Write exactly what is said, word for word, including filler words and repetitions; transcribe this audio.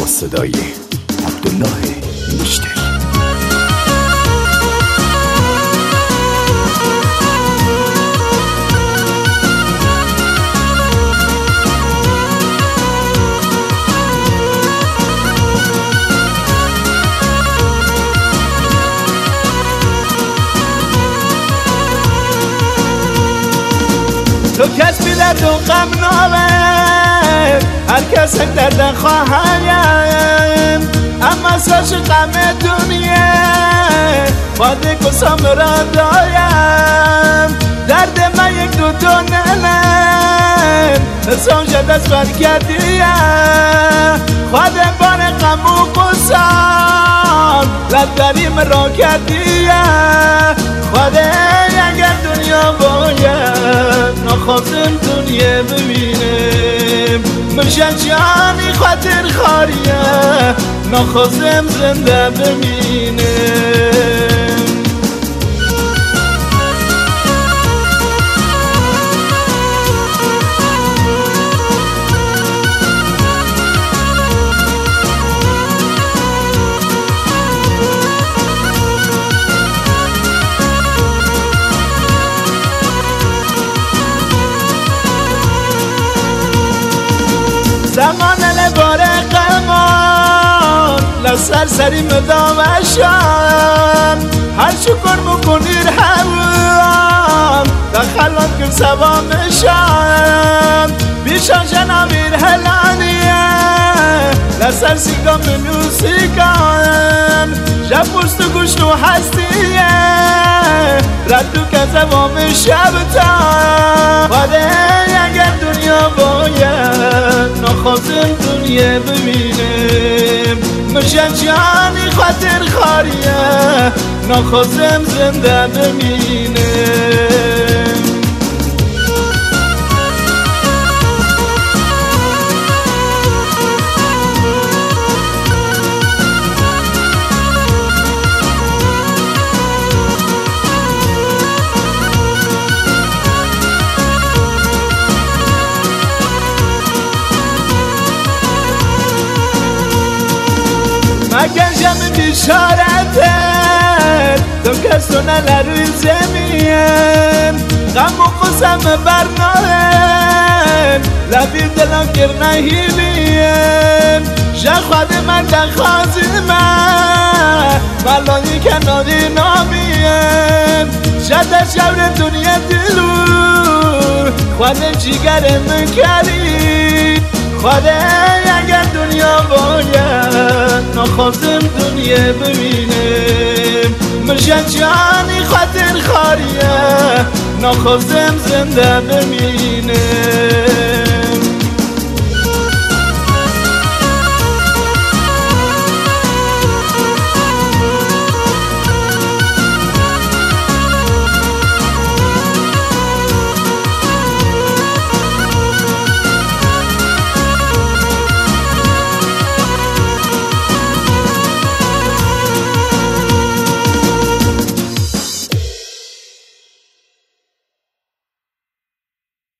صدای عبدالله مشتری. تو کس بی درد و غم نامه، هر کس یک درد خواهیم، اما ساش غم دنیا باده کسام را دایم. درد من یک دو دو ننم حسان شد از برگردیم، خواهدم بار غم و قصام لبداریم را کردیم. خواهدم اگر دنیا باید نخواستم دنیا ببینم، مرشد جانی خاطر خاریه نخواستم زنده ببینم. زمان لبار قمان لسر سری مدامشم، هر شکر مکنیر هوام دخلان کن سوامشم. بیشان جنامیر هلانیه لسر سیگام منوسیگام، شب پشت و گوشت و هستیه ردو که زوام شبتم. خواده اگر دنیا باید نخواستم دنیا ببینم، مرشد جانی خاطر خاریه نخواستم زنده ببینم. مگر جمع بیشارتت تو کس تو نله روی زمین، غم و قسم برناهن لبیر دلان کرنه هیلیم. شه خواهد من دخوازیمه ملانی کنادی نامیم، شه در شور دنیا دلور خواهد جیگر من کردی. خواهده اگر دنیا باید نخواستم دنیا ببینم، مرشد جانی خاطر خاریه نخواستم زنده ببینم.